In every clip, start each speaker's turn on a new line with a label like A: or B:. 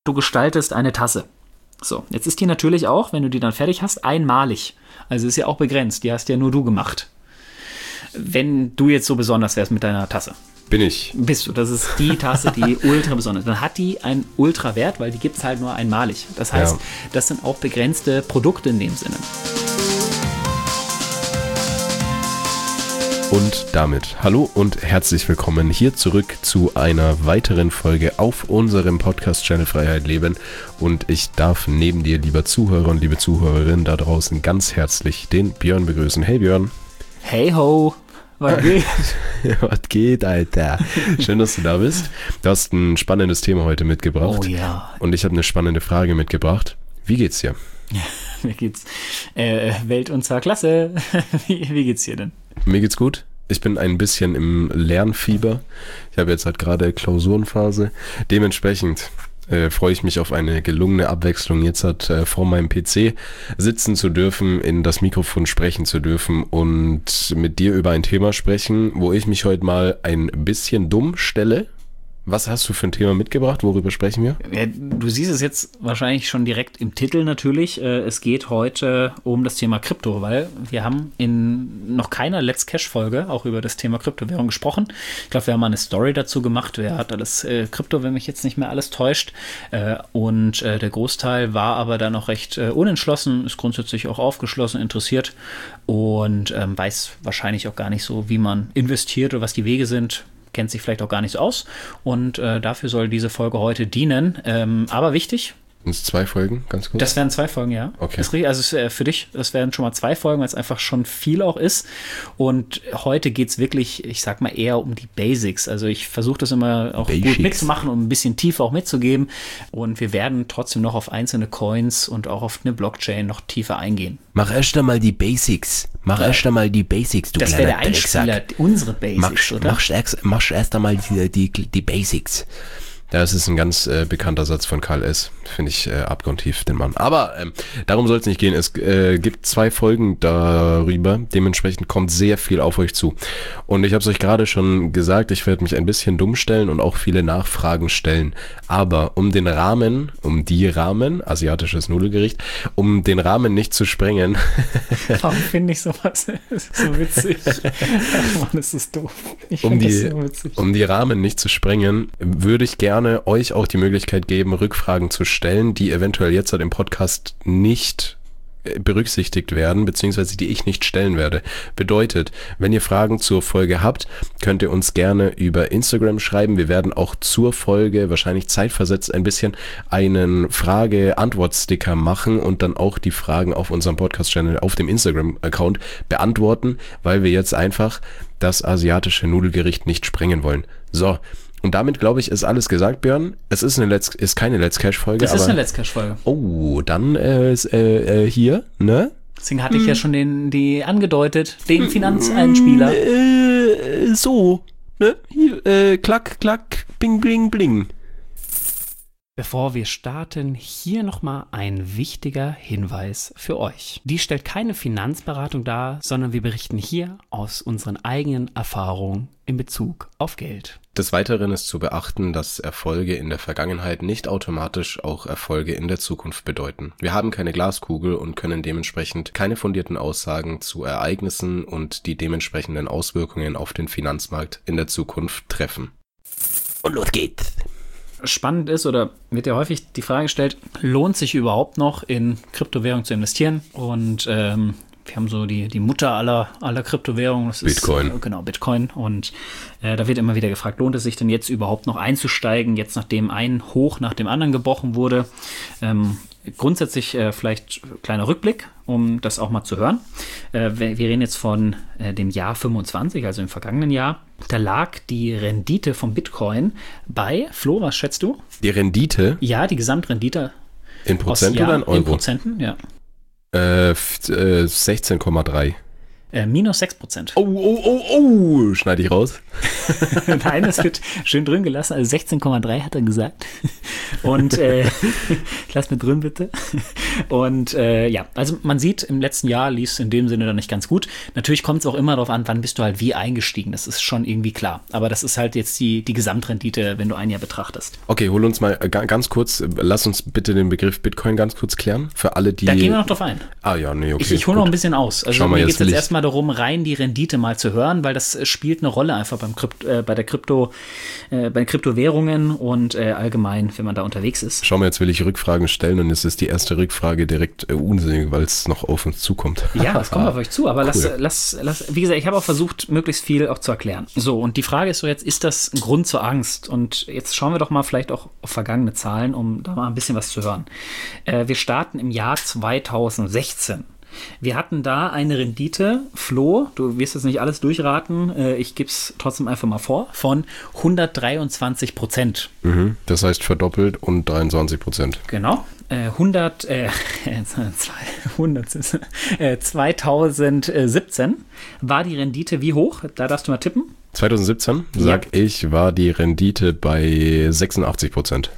A: du gestaltest eine Tasse. So, jetzt ist die natürlich auch, wenn du die dann fertig hast, einmalig. Also ist ja auch begrenzt, die hast ja nur du gemacht. Wenn du jetzt so besonders wärst mit deiner Tasse.
B: Bist
A: du. Das ist die Tasse, die ultra besonders ist. Dann hat die einen Ultra-Wert, weil die gibt es halt nur einmalig. Das heißt, das sind auch begrenzte Produkte in dem Sinne.
B: Und damit hallo und herzlich willkommen hier zurück zu einer weiteren Folge auf unserem Podcast-Channel Freiheit Leben. Und ich darf neben dir, lieber Zuhörer und liebe Zuhörerin da draußen, ganz herzlich den Björn begrüßen. Hey Björn.
A: Hey ho. Was geht?
B: Was geht, Alter? Schön, dass du da bist. Du hast ein spannendes Thema heute mitgebracht.
A: Oh ja.
B: Und ich habe eine spannende Frage mitgebracht. Wie geht's dir?
A: Mir geht's Welt unserer Klasse. Wie geht's dir denn?
B: Mir geht's gut. Ich bin ein bisschen im Lernfieber. Ich habe jetzt halt gerade Klausurenphase. Dementsprechend freue ich mich auf eine gelungene Abwechslung, jetzt vor meinem PC sitzen zu dürfen, in das Mikrofon sprechen zu dürfen und mit dir über ein Thema sprechen, wo ich mich heute mal ein bisschen dumm stelle. Was hast du für ein Thema mitgebracht? Worüber sprechen wir?
A: Ja, du siehst es jetzt wahrscheinlich schon direkt im Titel natürlich. Es geht heute um das Thema Krypto, weil wir haben in noch keiner Let's Cash-Folge auch über das Thema Kryptowährung gesprochen. Ich glaube, wir haben mal eine Story dazu gemacht. Wer hat alles Krypto, wenn mich jetzt nicht mehr alles täuscht. Und der Großteil war aber dann noch recht unentschlossen, ist grundsätzlich auch aufgeschlossen, interessiert und weiß wahrscheinlich auch gar nicht so, wie man investiert oder was die Wege sind. Kennt sich vielleicht auch gar nicht so aus und dafür soll diese Folge heute dienen. Aber wichtig.
B: Sind es 2 Folgen, ganz kurz?
A: Das wären 2 Folgen, ja.
B: Okay.
A: Also für dich, das wären schon mal 2 Folgen, weil es einfach schon viel auch ist. Und heute geht es wirklich, ich sag mal, eher um die Basics. Also ich versuche das immer auch gut mitzumachen, um ein bisschen tiefer auch mitzugeben. Und wir werden trotzdem noch auf einzelne Coins und auch auf eine Blockchain noch tiefer eingehen.
B: Mach erst einmal die Basics. Du
A: das
B: kleiner
A: wäre der Einspieler, unsere Basics, oder?
B: Mach erst einmal die Basics. Ja, das ist ein ganz bekannter Satz von Karl S. Finde ich abgrundtief, den Mann. Aber darum soll es nicht gehen. Es gibt 2 Folgen darüber. Dementsprechend kommt sehr viel auf euch zu. Und ich habe es euch gerade schon gesagt, ich werde mich ein bisschen dumm stellen und auch viele Nachfragen stellen. Aber um die Rahmen, asiatisches Nudelgericht, um den Rahmen nicht zu sprengen.
A: Warum finde ich sowas so witzig? Mann, das ist doof.
B: Um die Rahmen nicht zu sprengen, würde ich gerne euch auch die Möglichkeit geben, Rückfragen zu stellen, die eventuell jetzt im Podcast nicht berücksichtigt werden, beziehungsweise die ich nicht stellen werde. Bedeutet, wenn ihr Fragen zur Folge habt, könnt ihr uns gerne über Instagram schreiben. Wir werden auch zur Folge wahrscheinlich zeitversetzt ein bisschen einen Frage-Antwort-Sticker machen und dann auch die Fragen auf unserem Podcast-Channel auf dem Instagram-Account beantworten, weil wir jetzt einfach das asiatische Nudelgericht nicht sprengen wollen. So. Und damit, glaube ich, ist alles gesagt, Björn. Es ist keine Let's Cash-Folge.
A: Das ist eine Let's Cash-Folge.
B: Oh, dann hier, ne?
A: Deswegen hatte ich ja schon die angedeutet, den Finanzeinspieler.
B: So, ne? Hier, klack, klack, bing, bling, bling.
A: Bevor wir starten, hier nochmal ein wichtiger Hinweis für euch. Die stellt keine Finanzberatung dar, sondern wir berichten hier aus unseren eigenen Erfahrungen in Bezug auf Geld.
B: Des Weiteren ist zu beachten, dass Erfolge in der Vergangenheit nicht automatisch auch Erfolge in der Zukunft bedeuten. Wir haben keine Glaskugel und können dementsprechend keine fundierten Aussagen zu Ereignissen und die dementsprechenden Auswirkungen auf den Finanzmarkt in der Zukunft treffen.
A: Und los geht's! Spannend ist oder wird ja häufig die Frage gestellt, lohnt sich überhaupt noch in Kryptowährungen zu investieren? Und wir haben so die Mutter aller Kryptowährungen. Das
B: Bitcoin.
A: Ist, genau, Bitcoin. Und da wird immer wieder gefragt, lohnt es sich denn jetzt überhaupt noch einzusteigen, jetzt nachdem ein Hoch nach dem anderen gebrochen wurde? Grundsätzlich vielleicht kleiner Rückblick, um das auch mal zu hören. Wir reden jetzt von dem Jahr 25, also im vergangenen Jahr. Da lag die Rendite vom Bitcoin bei, Flo, was schätzt du?
B: Die Rendite?
A: Ja, die Gesamtrendite.
B: In Prozent oder in Euro?
A: In Prozenten, ja.
B: 16,3.
A: Minus 6%.
B: Oh, schneide ich raus.
A: Nein, das wird schön drin gelassen. Also 16,3 hat er gesagt. Und lass mir drin, bitte. Und ja, also man sieht, im letzten Jahr lief es in dem Sinne dann nicht ganz gut. Natürlich kommt es auch immer darauf an, wann bist du halt wie eingestiegen. Das ist schon irgendwie klar. Aber das ist halt jetzt die Gesamtrendite, wenn du ein Jahr betrachtest.
B: Okay, hol uns mal ganz kurz, lass uns bitte den Begriff Bitcoin ganz kurz klären. Für alle, die...
A: Da gehen wir noch drauf ein.
B: Ah ja, nee, okay.
A: Ich hole noch ein bisschen aus. Also mir geht es
B: jetzt
A: jetzt erstmal darum, rein die Rendite mal zu hören, weil das spielt eine Rolle einfach bei den Kryptowährungen und allgemein, wenn man da unterwegs ist.
B: Schau mal, jetzt will ich Rückfragen stellen und es ist die erste Rückfrage direkt unsinnig, weil es noch auf uns zukommt. Ja,
A: das kommt auf euch zu, aber cool. lass, wie gesagt, ich habe auch versucht, möglichst viel auch zu erklären. So, und die Frage ist so jetzt, ist das ein Grund zur Angst? Und jetzt schauen wir doch mal vielleicht auch auf vergangene Zahlen, um da mal ein bisschen was zu hören. Wir starten im Jahr 2016. Wir hatten da eine Rendite, Flo, du wirst jetzt nicht alles durchraten, ich gebe es trotzdem einfach mal vor, von 123%.
B: Das heißt verdoppelt und 23%.
A: Genau. 2017 war die Rendite wie hoch? Da darfst du mal tippen.
B: 2017, sag ich, war die Rendite bei 86%.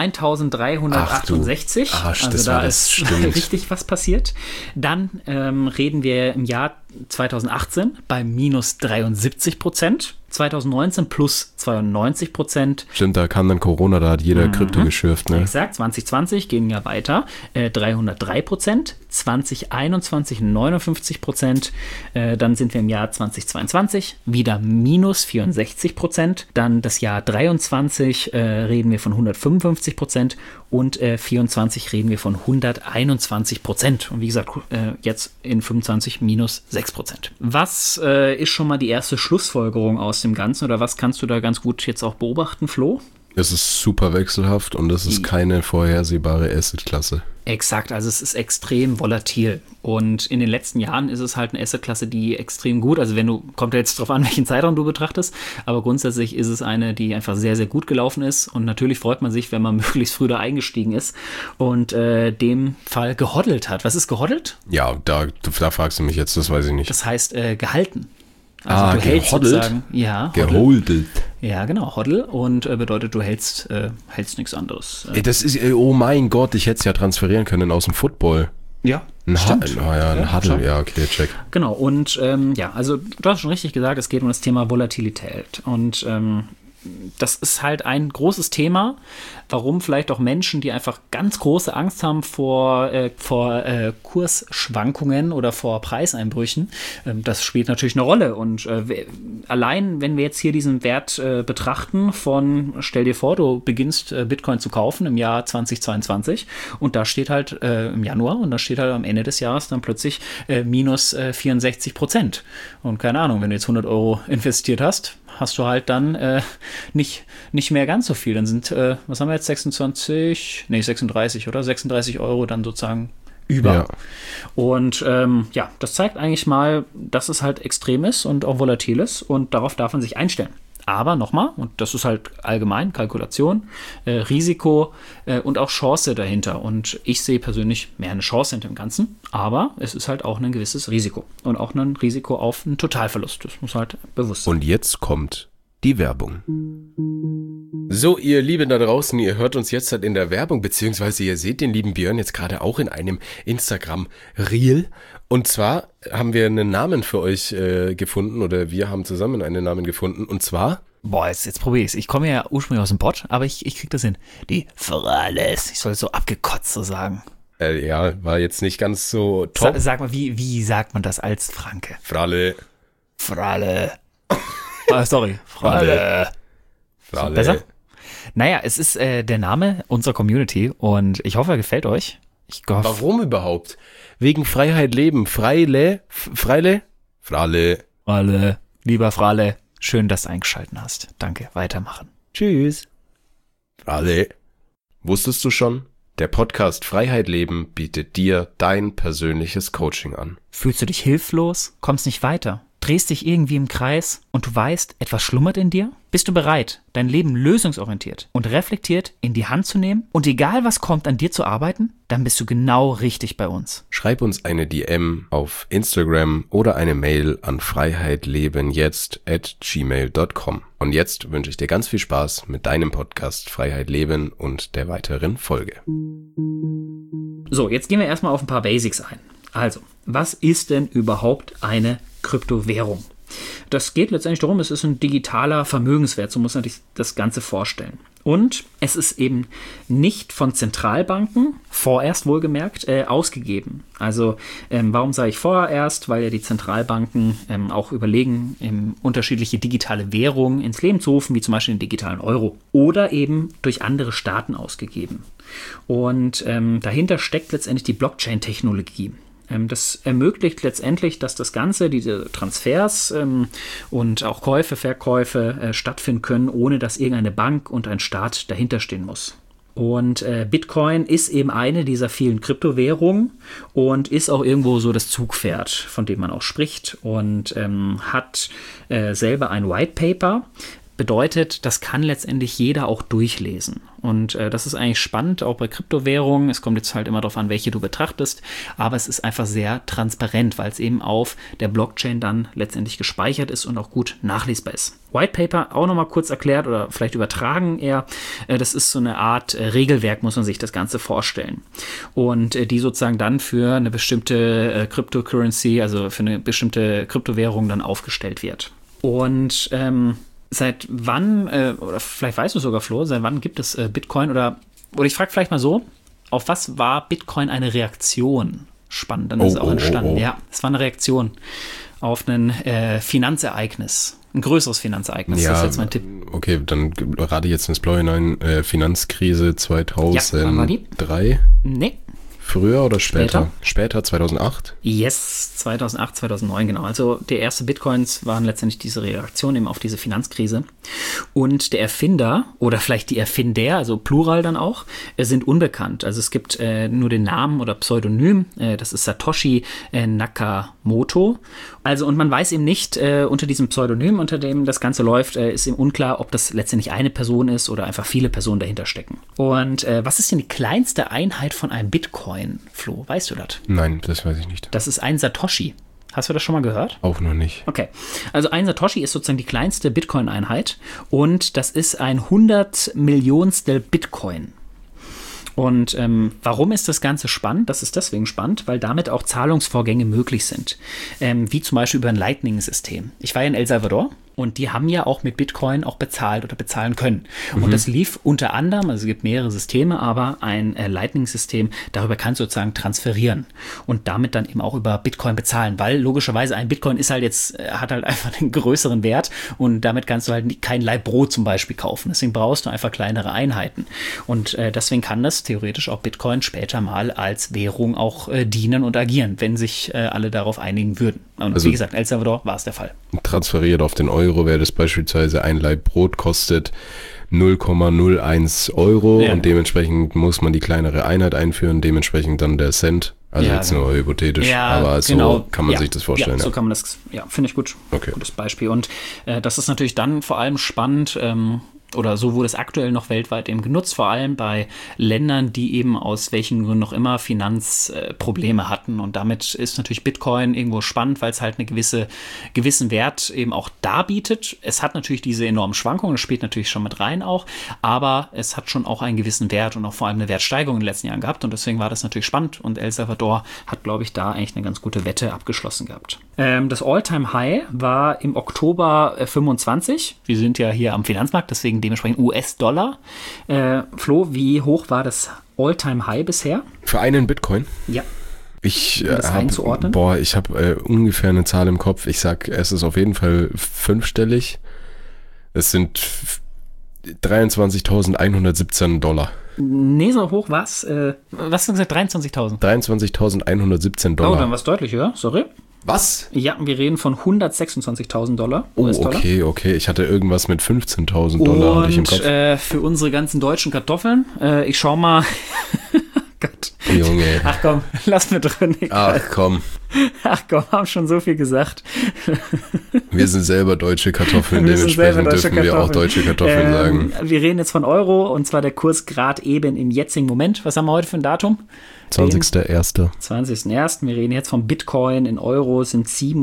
A: 1368.
B: Arsch,
A: also da ist richtig was passiert. Dann reden wir im Jahr 2018 bei minus 73%. 2019 plus 92%.
B: Stimmt, da kam dann Corona, da hat jeder Krypto geschürft. Ne?
A: Exakt, 2020 ging ja weiter, 303%, 2021 59%, dann sind wir im Jahr 2022 wieder minus 64%, dann das Jahr 23 reden wir von 155% und 24 reden wir von 121%. Und wie gesagt, jetzt in 25 minus 6%. Was ist schon mal die erste Schlussfolgerung aus dem Ganzen oder was kannst du da ganz gut jetzt auch beobachten, Flo?
B: Es ist super wechselhaft und es ist keine vorhersehbare Assetklasse.
A: Exakt, also es ist extrem volatil und in den letzten Jahren ist es halt eine Assetklasse, die extrem gut, also kommt ja jetzt drauf an, welchen Zeitraum du betrachtest, aber grundsätzlich ist es eine, die einfach sehr, sehr gut gelaufen ist und natürlich freut man sich, wenn man möglichst früh da eingestiegen ist und dem Fall gehoddelt hat. Was ist gehoddelt?
B: Ja, da fragst du mich jetzt, das weiß ich nicht.
A: Das heißt gehalten. Also du hältst sozusagen, ja,
B: geholdelt.
A: Ja, genau, hodl und bedeutet, du hältst nichts anderes.
B: Ey, das ist, oh mein Gott, ich hätte es ja transferieren können aus dem Football.
A: Ja,
B: stimmt. Ein Huddle, ja, okay, check.
A: Genau, und ja, also du hast schon richtig gesagt, es geht um das Thema Volatilität und das ist halt ein großes Thema, warum vielleicht auch Menschen, die einfach ganz große Angst haben vor Kursschwankungen oder vor Preiseinbrüchen, das spielt natürlich eine Rolle. Und allein, wenn wir jetzt hier diesen Wert betrachten von, stell dir vor, du beginnst Bitcoin zu kaufen im Jahr 2022 und da steht halt im Januar und da steht halt am Ende des Jahres dann plötzlich minus 64%. Und keine Ahnung, wenn du jetzt 100 Euro investiert hast du halt dann nicht mehr ganz so viel. Dann sind, was haben wir jetzt, 36 oder? 36 Euro dann sozusagen über. Ja. Und ja, das zeigt eigentlich mal, dass es halt extrem ist und auch volatil ist und darauf darf man sich einstellen. Aber nochmal, und das ist halt allgemein Kalkulation, Risiko und auch Chance dahinter. Und ich sehe persönlich mehr eine Chance hinter dem Ganzen, aber es ist halt auch ein gewisses Risiko. Und auch ein Risiko auf einen Totalverlust. Das muss halt bewusst sein.
B: Und jetzt kommt die Werbung. So, ihr Lieben da draußen, ihr hört uns jetzt halt in der Werbung, beziehungsweise ihr seht den lieben Björn jetzt gerade auch in einem Instagram-Reel. Und zwar haben wir einen Namen für euch gefunden, oder wir haben zusammen einen Namen gefunden, und zwar...
A: Boah, jetzt probier ich's. Ich komme ja ursprünglich aus dem Pott, aber ich krieg das hin. Die Frales. Ich soll es so abgekotzt so sagen.
B: Ja, war jetzt nicht ganz so top.
A: Sag mal, wie sagt man das als Franke?
B: Frale.
A: Sorry. Frale. Besser? Naja, es ist der Name unserer Community und ich hoffe, er gefällt euch.
B: Warum überhaupt? Wegen Freiheit leben. Freile.
A: Lieber Frale, schön, dass du eingeschalten hast. Danke, weitermachen. Tschüss.
B: Frale. Wusstest du schon? Der Podcast Freiheit leben bietet dir dein persönliches Coaching an.
A: Fühlst du dich hilflos? Kommst nicht weiter? Drehst dich irgendwie im Kreis und du weißt, etwas schlummert in dir? Bist du bereit, dein Leben lösungsorientiert und reflektiert in die Hand zu nehmen und egal was kommt, an dir zu arbeiten? Dann bist du genau richtig bei uns.
B: Schreib uns eine DM auf Instagram oder eine Mail an freiheitlebenjetzt@gmail.com. Und jetzt wünsche ich dir ganz viel Spaß mit deinem Podcast Freiheit leben und der weiteren Folge.
A: So, So, jetzt gehen wir erstmal auf ein paar Basics ein. Also, was ist denn überhaupt eine Kryptowährung? Das geht letztendlich darum, es ist ein digitaler Vermögenswert, so muss man sich das Ganze vorstellen. Und es ist eben nicht von Zentralbanken, vorerst wohlgemerkt, ausgegeben. Also warum sage ich vorerst? Weil ja die Zentralbanken auch überlegen, unterschiedliche digitale Währungen ins Leben zu rufen, wie zum Beispiel den digitalen Euro. Oder eben durch andere Staaten ausgegeben. Und dahinter steckt letztendlich die Blockchain-Technologie. Das ermöglicht letztendlich, dass das Ganze, diese Transfers und auch Käufe, Verkäufe stattfinden können, ohne dass irgendeine Bank und ein Staat dahinter stehen muss. Und Bitcoin ist eben eine dieser vielen Kryptowährungen und ist auch irgendwo so das Zugpferd, von dem man auch spricht, und hat selber ein White Paper. Bedeutet, das kann letztendlich jeder auch durchlesen. Und das ist eigentlich spannend, auch bei Kryptowährungen. Es kommt jetzt halt immer darauf an, welche du betrachtest. Aber es ist einfach sehr transparent, weil es eben auf der Blockchain dann letztendlich gespeichert ist und auch gut nachlesbar ist. White Paper auch nochmal kurz erklärt oder vielleicht übertragen eher. Das ist so eine Art Regelwerk, muss man sich das Ganze vorstellen. Und die sozusagen dann für eine bestimmte Cryptocurrency, also für eine bestimmte Kryptowährung dann aufgestellt wird. Und seit wann, oder vielleicht weißt du sogar, Flo, seit wann gibt es Bitcoin? Oder ich frage vielleicht mal so, auf was war Bitcoin eine Reaktion? Spannend, dann ist es auch entstanden. Ja, es war eine Reaktion auf ein Finanzereignis. Ein größeres Finanzereignis,
B: ja,
A: das ist jetzt mein Tipp.
B: Okay, dann gerade jetzt ins Blaue hinein, Finanzkrise 2003.
A: Ja, wann war die? Nee.
B: Früher oder später? Später, 2008?
A: Yes, 2008, 2009, genau. Also die ersten Bitcoins waren letztendlich diese Reaktion eben auf diese Finanzkrise. Und der Erfinder oder vielleicht die Erfinder, also Plural dann auch, sind unbekannt. Also es gibt nur den Namen oder Pseudonym, das ist Satoshi Nakamoto. Also und man weiß eben nicht, unter diesem Pseudonym, unter dem das Ganze läuft, ist eben unklar, ob das letztendlich eine Person ist oder einfach viele Personen dahinter stecken. Und was ist denn die kleinste Einheit von einem Bitcoin? Flo, weißt du das?
B: Nein, das weiß ich nicht.
A: Das ist ein Satoshi. Hast du das schon mal gehört?
B: Auch noch nicht.
A: Okay, also ein Satoshi ist sozusagen die kleinste Bitcoin-Einheit und das ist ein 100 Millionstel Bitcoin. Und warum ist das Ganze spannend? Das ist deswegen spannend, weil damit auch Zahlungsvorgänge möglich sind, wie zum Beispiel über ein Lightning-System. Ich war ja in El Salvador. Und die haben ja auch mit Bitcoin auch bezahlt oder bezahlen können. Und das lief unter anderem, also es gibt mehrere Systeme, aber ein Lightning-System, darüber kannst du sozusagen transferieren und damit dann eben auch über Bitcoin bezahlen, weil logischerweise ein Bitcoin ist halt jetzt, hat halt einfach einen größeren Wert und damit kannst du halt kein Laib Brot zum Beispiel kaufen. Deswegen brauchst du einfach kleinere Einheiten. Und deswegen kann das theoretisch auch Bitcoin später mal als Währung auch dienen und agieren, wenn sich alle darauf einigen würden. Und also, wie gesagt, in El Salvador war es der Fall.
B: Transferiert auf den Euro wäre das beispielsweise ein Laib Brot kostet 0,01 Euro und dementsprechend muss man die kleinere Einheit einführen, dementsprechend dann der Cent. Also jetzt nur hypothetisch, aber so kann man sich das vorstellen.
A: Ja, so kann man das, finde ich gut. Okay. Gutes Beispiel. Und das ist natürlich dann vor allem spannend, oder so wurde es aktuell noch weltweit eben genutzt, vor allem bei Ländern, die eben aus welchen Gründen noch immer Finanzprobleme hatten. Und damit ist natürlich Bitcoin irgendwo spannend, weil es halt einen gewissen Wert eben auch darbietet. Es hat natürlich diese enormen Schwankungen, das spielt natürlich schon mit rein auch, aber es hat schon auch einen gewissen Wert und auch vor allem eine Wertsteigerung in den letzten Jahren gehabt. Und deswegen war das natürlich spannend. Und El Salvador hat, glaube ich, da eigentlich eine ganz gute Wette abgeschlossen gehabt. Das All-Time-High war im Oktober 25. Wir sind ja hier am Finanzmarkt, deswegen dementsprechend US-Dollar. Flo, wie hoch war das All-Time-High bisher?
B: Für einen Bitcoin?
A: Ja.
B: Ich habe ungefähr eine Zahl im Kopf. Ich sag, es ist auf jeden Fall fünfstellig. Es sind 23.117 Dollar.
A: Nee, so hoch war's. Was hast du gesagt? 23.000?
B: 23.117 Dollar.
A: Oh, dann war es deutlich höher. Sorry.
B: Was?
A: Ja, wir reden von 126.000 Dollar.
B: US-Dollar. Okay. Ich hatte irgendwas mit 15.000 Dollar hatte ich im Kopf.
A: Für unsere ganzen deutschen Kartoffeln, ich schau mal. Gott.
B: Junge.
A: Ach komm, lass mir drin.
B: Ach komm,
A: haben schon so viel gesagt.
B: Wir sind selber deutsche Kartoffeln, dementsprechend dürfen wir auch deutsche Kartoffeln sagen.
A: Wir reden jetzt von Euro und zwar der Kurs gerade eben im jetzigen Moment. Was haben wir heute für ein Datum?
B: 20.01.
A: 20.01. Wir reden jetzt vom Bitcoin in Euro, sind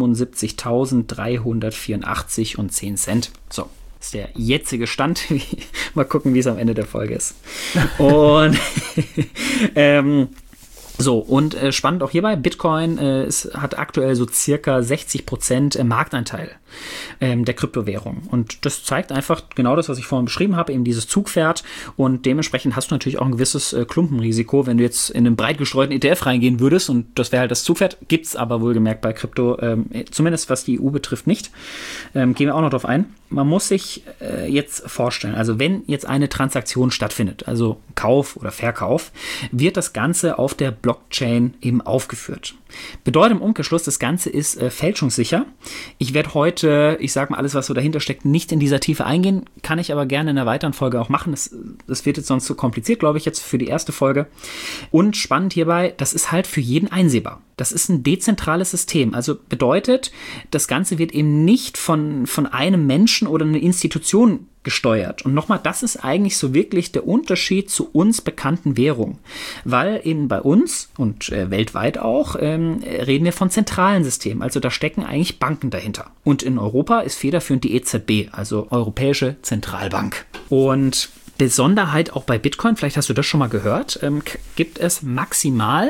A: 77.384 und 10 Cent. So, das ist der jetzige Stand. Mal gucken, wie es am Ende der Folge ist. Und So, und spannend auch hierbei, Bitcoin hat aktuell so circa 60% Marktanteil der Kryptowährung. Und das zeigt einfach genau das, was ich vorhin beschrieben habe, eben dieses Zugpferd. Und dementsprechend hast du natürlich auch ein gewisses Klumpenrisiko, wenn du jetzt in einen breit gestreuten ETF reingehen würdest. Und das wäre halt das Zugpferd, gibt es aber wohlgemerkt bei Krypto, zumindest was die EU betrifft, nicht. Gehen wir auch noch drauf ein. Man muss sich jetzt vorstellen, also wenn jetzt eine Transaktion stattfindet, also Kauf oder Verkauf, wird das Ganze auf der Blockchain eben aufgeführt. Bedeutet im Umkehrschluss, das Ganze ist fälschungssicher. Ich werde heute, ich sage mal, alles, was so dahinter steckt, nicht in dieser Tiefe eingehen, kann ich aber gerne in einer weiteren Folge auch machen. Das wird jetzt sonst zu kompliziert, glaube ich, jetzt für die erste Folge. Und spannend hierbei, das ist halt für jeden einsehbar. Das ist ein dezentrales System. Also bedeutet, das Ganze wird eben nicht von einem Menschen oder einer Institution gesteuert. Und nochmal, das ist eigentlich so wirklich der Unterschied zu uns bekannten Währungen. Weil eben bei uns und weltweit auch reden wir von zentralen Systemen. Also da stecken eigentlich Banken dahinter. Und in Europa ist federführend die EZB, also Europäische Zentralbank. Und Besonderheit auch bei Bitcoin, vielleicht hast du das schon mal gehört, gibt es maximal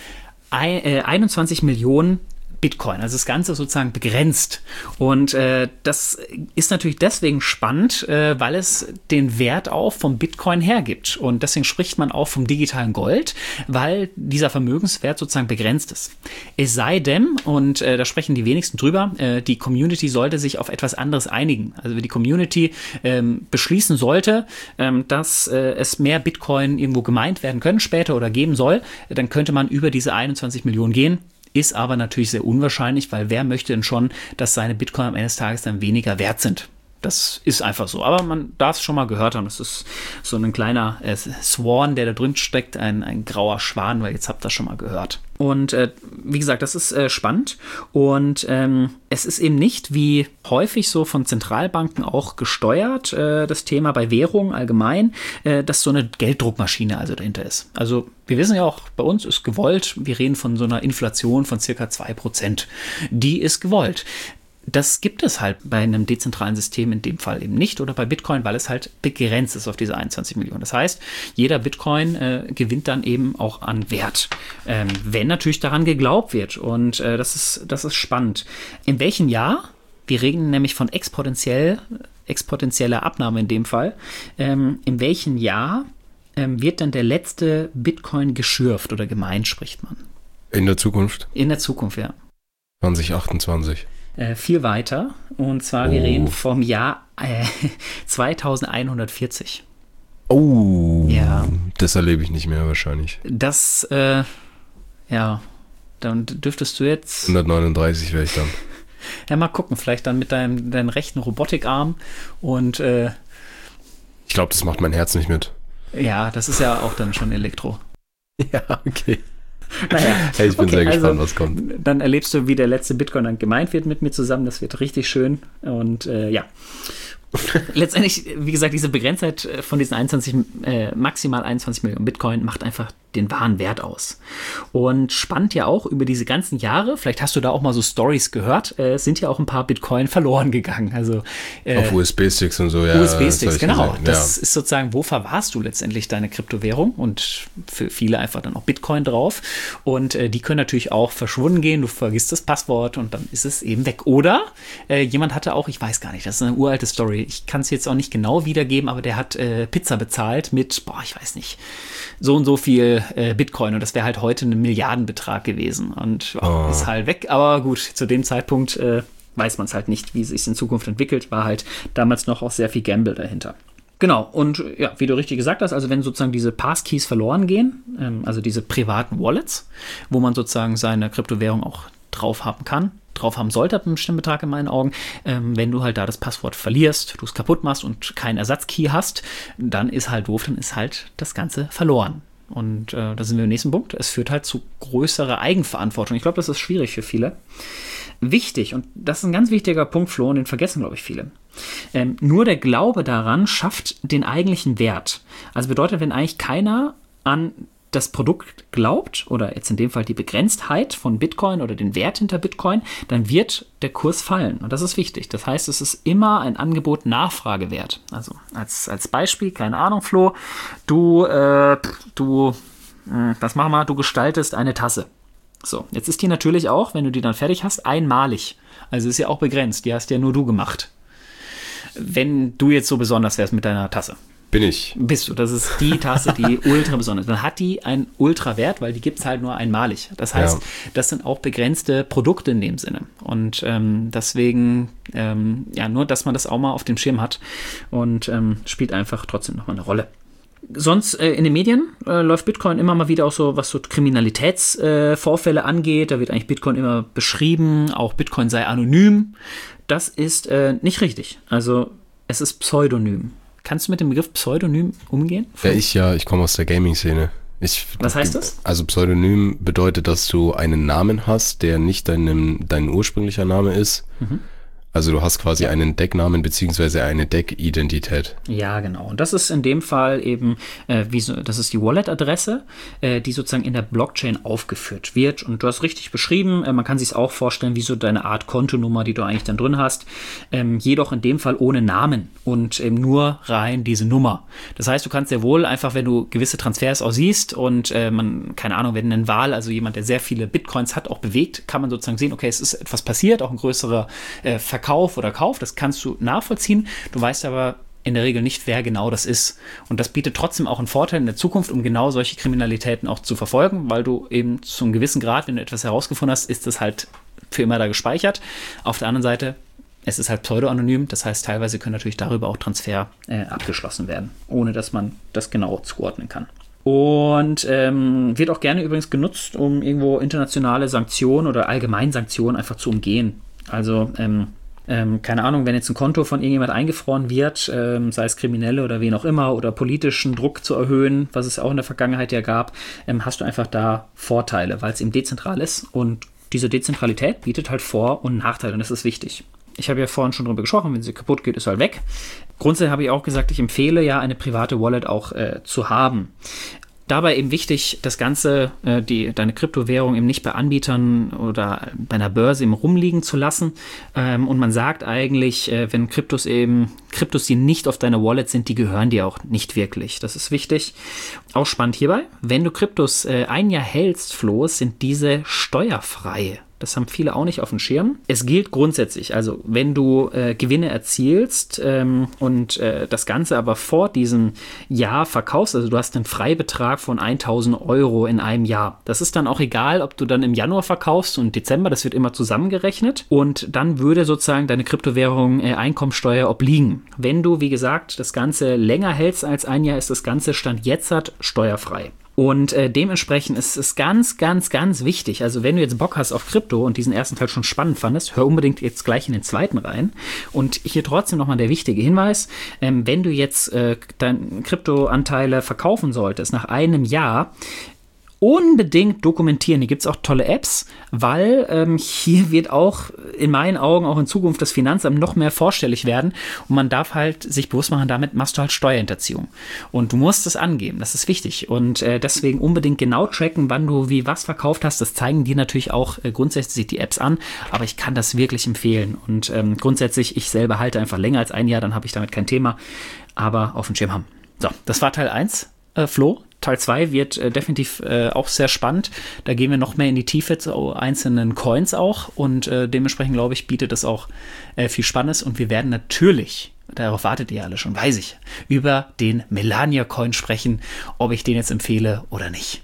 A: 21 Millionen Bitcoin, also das Ganze sozusagen begrenzt. Und das ist natürlich deswegen spannend, weil es den Wert auch vom Bitcoin hergibt. Und deswegen spricht man auch vom digitalen Gold, weil dieser Vermögenswert sozusagen begrenzt ist. Es sei denn, und da sprechen die wenigsten drüber, die Community sollte sich auf etwas anderes einigen. Also wenn die Community beschließen sollte, dass es mehr Bitcoin irgendwo gemeint werden können später oder geben soll, dann könnte man über diese 21 Millionen gehen. Ist aber natürlich sehr unwahrscheinlich, weil wer möchte denn schon, dass seine Bitcoin am Ende des Tages dann weniger wert sind? Das ist einfach so. Aber man darf es schon mal gehört haben. Das ist so ein kleiner Swan, der da drin steckt, ein grauer Schwan, weil jetzt habt ihr das schon mal gehört. Und wie gesagt, das ist spannend. Und es ist eben nicht wie häufig so von Zentralbanken auch gesteuert, das Thema bei Währungen allgemein, dass so eine Gelddruckmaschine also dahinter ist. Also wir wissen ja auch, bei uns ist gewollt, wir reden von so einer Inflation von circa 2%. Die ist gewollt. Das gibt es halt bei einem dezentralen System in dem Fall eben nicht oder bei Bitcoin, weil es halt begrenzt ist auf diese 21 Millionen. Das heißt, jeder Bitcoin gewinnt dann eben auch an Wert, wenn natürlich daran geglaubt wird. Und das ist spannend. In welchem Jahr? Wir reden nämlich von exponentieller Abnahme in dem Fall. In welchem Jahr wird dann der letzte Bitcoin geschürft oder gemeint, spricht man?
B: In der Zukunft?
A: In der Zukunft, ja.
B: 2028.
A: Viel weiter. Und zwar, wir reden vom Jahr 2140.
B: Oh,
A: ja.
B: Das erlebe ich nicht mehr wahrscheinlich.
A: Das, ja, dann dürftest du jetzt...
B: 139 wäre ich dann.
A: Ja, mal gucken, vielleicht dann mit deinem rechten Robotikarm und...
B: ich glaube, das macht mein Herz nicht mit.
A: Ja, das ist ja auch dann schon Elektro.
B: Ja, okay.
A: Naja,
B: hey, ich bin sehr gespannt, was kommt.
A: Dann erlebst du, wie der letzte Bitcoin dann gemeint wird mit mir zusammen. Das wird richtig schön. Und ja, letztendlich, wie gesagt, diese Begrenztheit von diesen maximal 21 Millionen Bitcoin macht einfach den wahren Wert aus. Und spannend ja auch über diese ganzen Jahre, vielleicht hast du da auch mal so Stories gehört, sind ja auch ein paar Bitcoin verloren gegangen. Also
B: auf USB-Sticks und so, ja.
A: USB-Sticks, genau. Gesehen. Das ist sozusagen, wo verwahrst du letztendlich deine Kryptowährung? Und für viele einfach dann auch Bitcoin drauf. Und die können natürlich auch verschwunden gehen. Du vergisst das Passwort und dann ist es eben weg. Oder jemand hatte auch, ich weiß gar nicht, das ist eine uralte Story. Ich kann es jetzt auch nicht genau wiedergeben, aber der hat Pizza bezahlt mit, ich weiß nicht, so und so viel Bitcoin und das wäre halt heute ein Milliardenbetrag gewesen und ist halt weg, aber gut, zu dem Zeitpunkt weiß man es halt nicht, wie es sich in Zukunft entwickelt, war halt damals noch auch sehr viel Gamble dahinter. Genau, und ja, wie du richtig gesagt hast, also wenn sozusagen diese Passkeys verloren gehen, also diese privaten Wallets, wo man sozusagen seine Kryptowährung auch drauf haben sollte, ab einem bestimmten Betrag in meinen Augen. Wenn du halt da das Passwort verlierst, du es kaputt machst und keinen Ersatzkey hast, dann ist halt doof, dann ist halt das Ganze verloren. Und da sind wir im nächsten Punkt. Es führt halt zu größerer Eigenverantwortung. Ich glaube, das ist schwierig für viele. Wichtig, und das ist ein ganz wichtiger Punkt, Flo, und den vergessen, glaube ich, viele. Nur der Glaube daran schafft den eigentlichen Wert. Also bedeutet, wenn eigentlich keiner an das Produkt glaubt, oder jetzt in dem Fall die Begrenztheit von Bitcoin oder den Wert hinter Bitcoin, dann wird der Kurs fallen. Und das ist wichtig. Das heißt, es ist immer ein Angebot-Nachfragewert. Also als Beispiel, keine Ahnung, Flo, du das machen wir, du gestaltest eine Tasse. So, jetzt ist die natürlich auch, wenn du die dann fertig hast, einmalig. Also ist ja auch begrenzt, die hast ja nur du gemacht. Wenn du jetzt so besonders wärst mit deiner Tasse. Bist du. Das ist die Tasse, die ultra besonders. Dann hat die einen Ultra-Wert, weil die gibt es halt nur einmalig. Das heißt, das sind auch begrenzte Produkte in dem Sinne. Und deswegen, nur, dass man das auch mal auf dem Schirm hat und spielt einfach trotzdem nochmal eine Rolle. Sonst in den Medien läuft Bitcoin immer mal wieder auch so, was so Kriminalitätsvorfälle angeht. Da wird eigentlich Bitcoin immer beschrieben, auch Bitcoin sei anonym. Das ist nicht richtig. Also es ist pseudonym. Kannst du mit dem Begriff Pseudonym umgehen?
B: Ja, ich komme aus der Gaming-Szene.
A: Was heißt das?
B: Also Pseudonym bedeutet, dass du einen Namen hast, der nicht dein ursprünglicher Name ist. Mhm. Also du hast quasi einen Decknamen beziehungsweise eine Deckidentität.
A: Ja, genau. Und das ist in dem Fall eben, das ist die Wallet-Adresse, die sozusagen in der Blockchain aufgeführt wird. Und du hast richtig beschrieben, man kann sich es auch vorstellen, wie so deine Art Kontonummer, die du eigentlich dann drin hast, jedoch in dem Fall ohne Namen und nur rein diese Nummer. Das heißt, du kannst ja wohl einfach, wenn du gewisse Transfers auch siehst und keine Ahnung, wenn ein Wal, also jemand, der sehr viele Bitcoins hat, auch bewegt, kann man sozusagen sehen, okay, es ist etwas passiert, auch ein größerer Verkauf oder Kauf, das kannst du nachvollziehen. Du weißt aber in der Regel nicht, wer genau das ist. Und das bietet trotzdem auch einen Vorteil in der Zukunft, um genau solche Kriminalitäten auch zu verfolgen, weil du eben zu einem gewissen Grad, wenn du etwas herausgefunden hast, ist das halt für immer da gespeichert. Auf der anderen Seite, es ist halt pseudo-anonym, das heißt, teilweise können natürlich darüber auch Transfer abgeschlossen werden, ohne dass man das genau zuordnen kann. Und wird auch gerne übrigens genutzt, um irgendwo internationale Sanktionen oder allgemein Sanktionen einfach zu umgehen. Also keine Ahnung, wenn jetzt ein Konto von irgendjemand eingefroren wird, sei es Kriminelle oder wen auch immer, oder politischen Druck zu erhöhen, was es auch in der Vergangenheit ja gab, hast du einfach da Vorteile, weil es eben dezentral ist. Und diese Dezentralität bietet halt Vor- und Nachteile und das ist wichtig. Ich habe ja vorhin schon drüber gesprochen, wenn sie kaputt geht, ist halt weg. Grundsätzlich habe ich auch gesagt, ich empfehle ja, eine private Wallet auch zu haben. Dabei eben wichtig, das Ganze, deine Kryptowährung eben nicht bei Anbietern oder bei einer Börse eben rumliegen zu lassen. Und man sagt eigentlich, wenn Kryptos, die nicht auf deiner Wallet sind, die gehören dir auch nicht wirklich. Das ist wichtig. Auch spannend hierbei, wenn du Kryptos ein Jahr hältst, Flo, sind diese steuerfrei. Das haben viele auch nicht auf dem Schirm. Es gilt grundsätzlich, also wenn du Gewinne erzielst und das Ganze aber vor diesem Jahr verkaufst, also du hast einen Freibetrag von 1.000 € in einem Jahr. Das ist dann auch egal, ob du dann im Januar verkaufst und Dezember, das wird immer zusammengerechnet und dann würde sozusagen deine Kryptowährung Einkommensteuer obliegen. Wenn du, wie gesagt, das Ganze länger hältst als ein Jahr, ist das Ganze Stand jetzt steuerfrei. Und dementsprechend ist es ganz, ganz, ganz wichtig, also wenn du jetzt Bock hast auf Krypto und diesen ersten Teil schon spannend fandest, hör unbedingt jetzt gleich in den zweiten rein. Und hier trotzdem nochmal der wichtige Hinweis, wenn du jetzt deine Kryptoanteile verkaufen solltest nach einem Jahr, unbedingt dokumentieren. Hier gibt es auch tolle Apps, weil hier wird auch in meinen Augen auch in Zukunft das Finanzamt noch mehr vorstellig werden und man darf halt sich bewusst machen, damit machst du halt Steuerhinterziehung. Und du musst es angeben, das ist wichtig. Und deswegen unbedingt genau tracken, wann du wie was verkauft hast. Das zeigen dir natürlich auch grundsätzlich die Apps an, aber ich kann das wirklich empfehlen. Und grundsätzlich, ich selber halte einfach länger als ein Jahr, dann habe ich damit kein Thema, aber auf dem Schirm haben. So, das war Teil 1, Flo. Teil 2 wird definitiv auch sehr spannend. Da gehen wir noch mehr in die Tiefe zu einzelnen Coins auch und dementsprechend, glaube ich, bietet das auch viel Spannendes und wir werden natürlich, darauf wartet ihr alle schon, weiß ich, über den Melania-Coin sprechen, ob ich den jetzt empfehle oder nicht.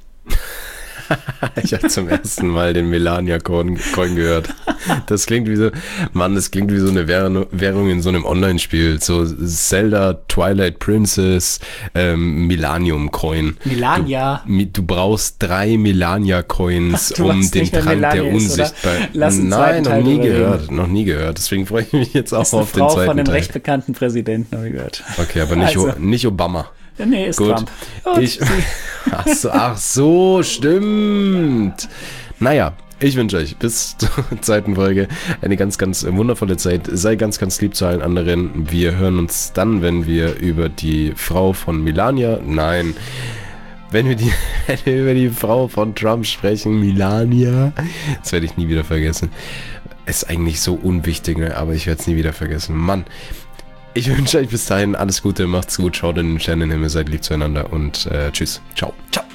B: Ich habe zum ersten Mal den Melania-Coin gehört. Das klingt wie so, das klingt wie so eine Währung in so einem Online-Spiel. So Zelda, Twilight Princess, Millennium-Coin.
A: Melania.
B: Du brauchst 3 Melania-Coins, um den Trank der Unsichtbarkeit. Nein, noch nie gehört. Deswegen freue ich mich jetzt auch auf den zweiten Teil.
A: Frau von dem recht bekannten Präsidenten, habe ich gehört.
B: Okay, aber nicht Obama.
A: Nee, ist
B: gut.
A: Trump.
B: Ach so, stimmt. Naja, ich wünsche euch bis zur zweiten Folge eine ganz, ganz wundervolle Zeit. Sei ganz, ganz lieb zu allen anderen. Wir hören uns dann, wenn wir über die Frau von Melania, wenn wir über die Frau von Trump sprechen, Melania, das werde ich nie wieder vergessen. Ist eigentlich so unwichtig, ne? Aber ich werde es nie wieder vergessen. Mann. Ich wünsche euch bis dahin alles Gute, macht's gut, schaut in den Sternenhimmel, seid lieb zueinander und tschüss. Ciao.
A: Ciao.